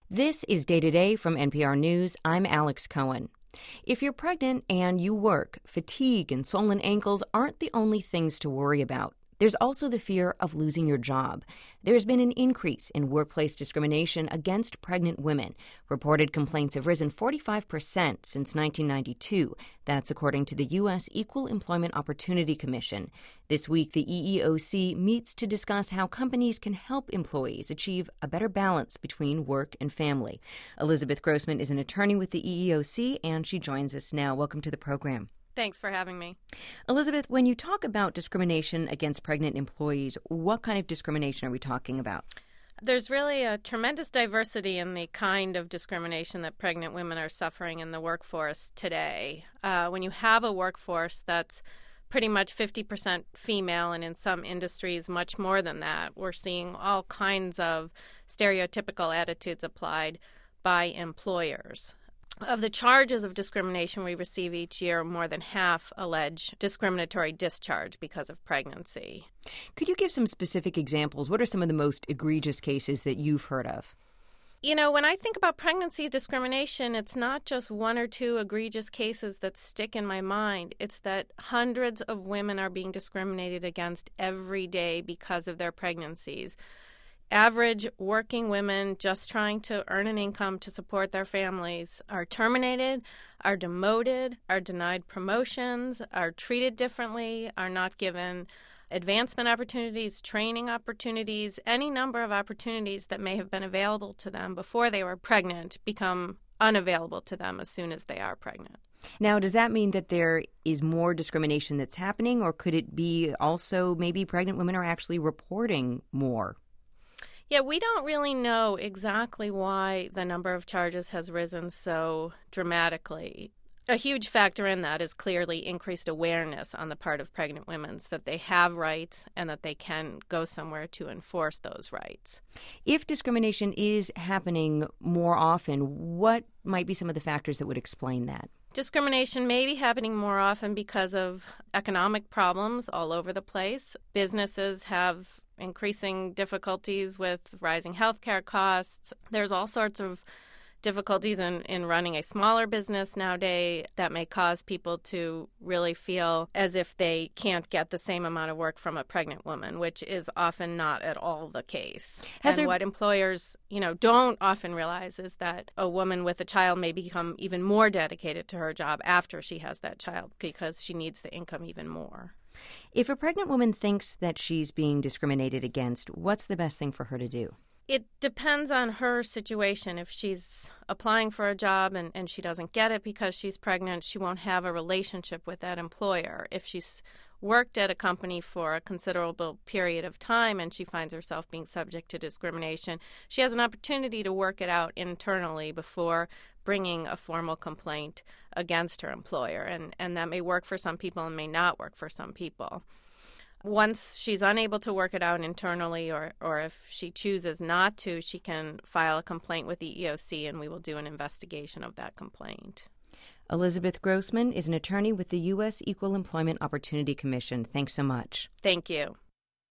This is Day to Day from NPR News. I'm Alex Cohen. If you're pregnant and you work, fatigue and swollen ankles aren't the only things to worry about. There's also the fear of losing your job. There's been an increase in workplace discrimination against pregnant women. Reported complaints have risen 45% since 1992. That's according to the U.S. Equal Employment Opportunity Commission. This week, the EEOC meets to discuss how companies can help employees achieve a better balance between work and family. Elizabeth Grossman is an attorney with the EEOC, and she joins us now. Welcome to the program. Thanks for having me. Elizabeth, when you talk about discrimination against pregnant employees, what kind of discrimination are we talking about? There's really a tremendous diversity in the kind of discrimination that pregnant women are suffering in the workforce today. When you have a workforce that's pretty much 50% female, and in some industries much more than that, we're seeing all kinds of stereotypical attitudes applied by employers. Of the charges of discrimination we receive each year, more than half allege discriminatory discharge because of pregnancy. Could you give some specific examples? What are some of the most egregious cases that you've heard of? You know, when I think about pregnancy discrimination, it's not just one or two egregious cases that stick in my mind. It's that hundreds of women are being discriminated against every day because of their pregnancies. Average working women just trying to earn an income to support their families are terminated, are demoted, are denied promotions, are treated differently, are not given advancement opportunities, training opportunities, any number of opportunities that may have been available to them before they were pregnant become unavailable to them as soon as they are pregnant. Now, does that mean that there is more discrimination that's happening, or could it be also maybe pregnant women are actually reporting more? Yeah, we don't really know exactly why the number of charges has risen so dramatically. A huge factor in that is clearly increased awareness on the part of pregnant women that they have rights and that they can go somewhere to enforce those rights. If discrimination is happening more often, what might be some of the factors that would explain that? Discrimination may be happening more often because of economic problems all over the place. Businesses have increasing difficulties with rising healthcare costs. There's all sorts of difficulties in running a smaller business nowadays that may cause people to really feel as if they can't get the same amount of work from a pregnant woman, which is often not at all the case. What employers, don't often realize is that a woman with a child may become even more dedicated to her job after she has that child because she needs the income even more. If a pregnant woman thinks that she's being discriminated against, what's the best thing for her to do? It depends on her situation. If she's applying for a job and she doesn't get it because she's pregnant, she won't have a relationship with that employer. If she's worked at a company for a considerable period of time and she finds herself being subject to discrimination, she has an opportunity to work it out internally before bringing a formal complaint against her employer. And that may work for some people and may not work for some people. Once she's unable to work it out internally, or if she chooses not to, she can file a complaint with the EEOC, and we will do an investigation of that complaint. Elizabeth Grossman is an attorney with the U.S. Equal Employment Opportunity Commission. Thanks so much. Thank you.